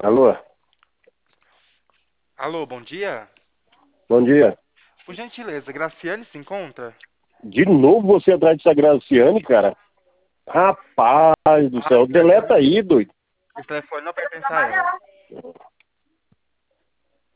Alô, Alô, bom dia. bom dia. Por gentileza, Graciane se encontra? De novo você atrás dessa Graciane, cara? Rapaz do Ah, céu, deleta aí, doido. esse telefone não pertence a ela.